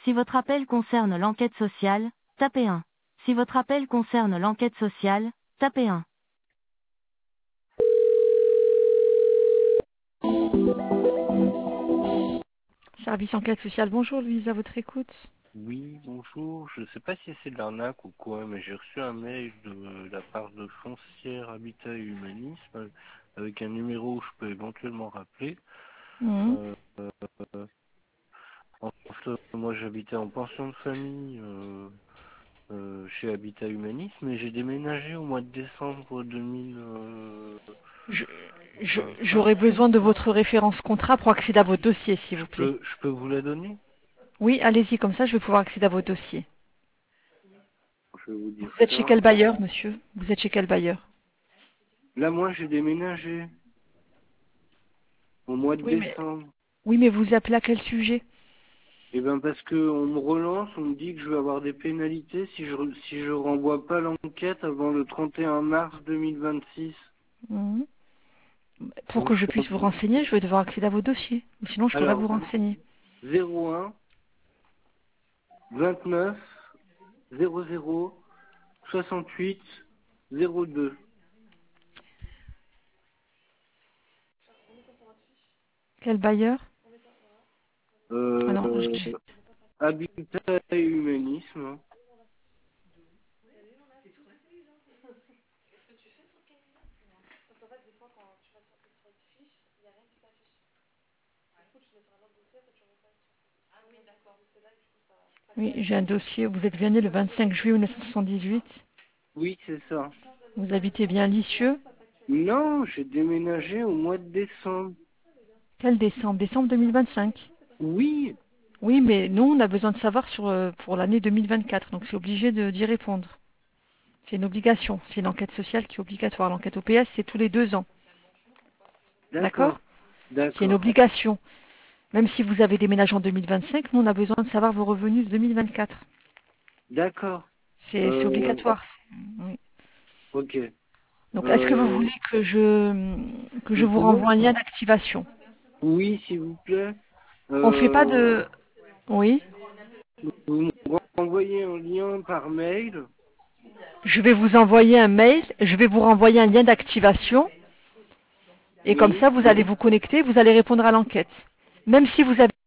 Si votre appel concerne l'enquête sociale, tapez 1. Si votre appel concerne l'enquête sociale, tapez 1. Service enquête sociale, bonjour Louise, à votre écoute. Oui, bonjour. Je ne sais pas si c'est de l'arnaque ou quoi, mais j'ai reçu un mail de la part de Foncière Habitat et Humanisme avec un numéro où je peux éventuellement rappeler. Mhm. En fait, moi, j'habitais en pension de famille chez Habitat Humanisme et j'ai déménagé au mois de décembre 2025. J'aurais besoin de votre référence contrat pour accéder à votre dossier, s'il vous plaît. Je peux vous la donner? Oui, allez-y, comme ça je vais pouvoir accéder à votre dossier. Je vais vous Vous dire êtes chez ça. quel bailleur, monsieur? Vous êtes chez quel bailleur? Là, moi, j'ai déménagé au mois de Oui, mais décembre. oui, mais vous appelez à quel sujet? Eh bien parce que on me relance, on me dit que je vais avoir des pénalités si je renvoie pas l'enquête avant le 31 mars 2026. Mhm. Pour Donc que je je suis puisse vous renseigner, je vais devoir accéder à vos dossiers. Sinon, je ne peux pas alors vous renseigner. 01 29 00 68 02. Quel bailleur? Ah Euh, non, Habitat et humanisme. oui, j'ai un dossier. Vous êtes bien né le 25 juillet 1978. Oui, c'est ça. Vous habitez bien Lisieux. Non, j'ai déménagé au mois de décembre. Quel décembre? Décembre 2025. Oui, Oui, mais nous, on a besoin de savoir pour l'année 2024, donc c'est obligé d'y répondre. C'est une obligation, c'est une enquête sociale qui est obligatoire. L'enquête OPS, c'est tous les 2 ans. D'accord? d'accord, C'est une d'accord, obligation. Même si vous avez déménagé en 2025, nous, on a besoin de savoir vos revenus de 2024. d'accord. C'est Euh, obligatoire. Oui. ok. Donc, est-ce que vous Euh, voulez que je vous vous pouvez? renvoie un lien d'activation? Oui, s'il vous plaît. On fait pas Euh, de... Oui. vous me renvoyez un lien par mail. Je vais vous envoyer un mail, je vais vous renvoyer un lien d'activation, et comme Oui. ça, vous allez vous connecter, vous allez répondre à l'enquête. Même si vous avez